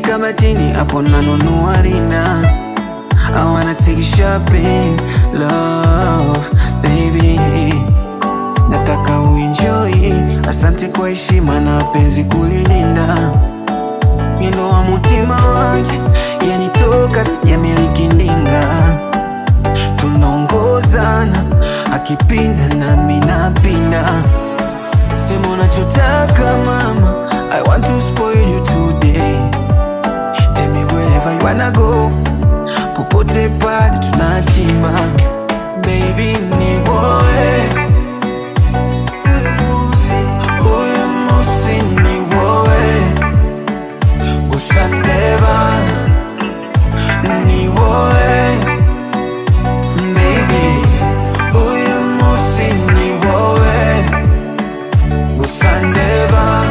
kabatini hapo nanunua rina. I wanna take you shopping, love, baby. Nataka uenjoy, asante kwa heshima na penzi kulilinda. Mwendo wa mutima wangu, yanitoka sijamiliki ndinga. Tunaongozana, akipinda nami napinda. Sema unachotaka mama, I want to spoil you today. Tell me wherever you wanna go, popote pale tunatima. Baby ni wewe, huyu musi ni wewe. Gusa ndeba ni wewe. Baby huyu musi ni wewe. Gusa ndeba.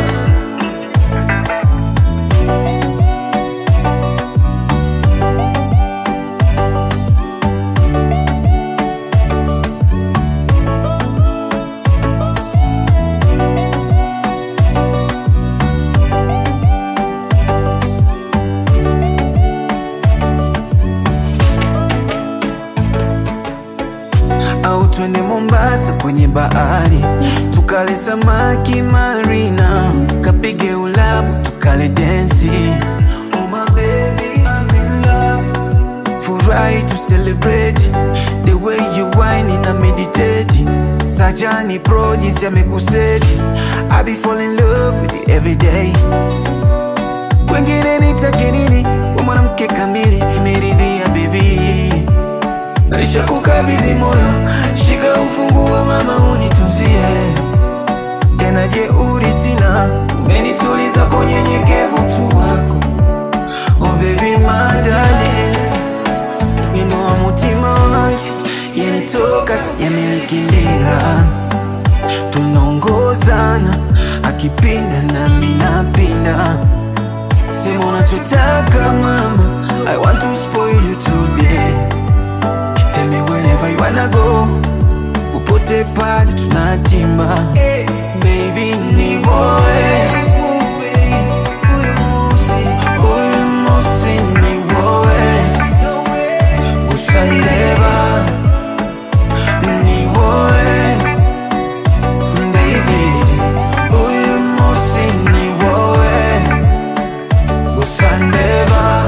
Au twende Mombasa kwenye bahari, tukale samaki marina, kapige ulabu tukale densi. Oh my baby, I'm in love. Furahi to celebrate the way you whine na meditate. Sajani pro jinsi amekuseti, I be fall in love with you every day. Kwengine nitake nini, wewe mwanamke kamili, nimeridhia baby. Naisha kukabidhi moyo, shika ufunguo mama unitunzie. Tena jeuri sina, umenituliza kwa unyenyekevu tu wako. Oh baby my darling, mwendo wa mutima wangu, yanitoka sijamiliki ndinga. Tunaongozana, akipinda nami napinda. Sema unachotaka mama, I want to spoil you today. Tell me wherever you wanna go, upote pale tunatimba. Baby ni wewe, huyu musi ni wewe. Gusa ndeba ni wewe. Baby huyu musi ni wewe. Gusa ndeba.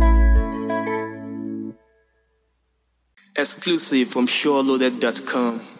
Exclusive from SureLoaded.com.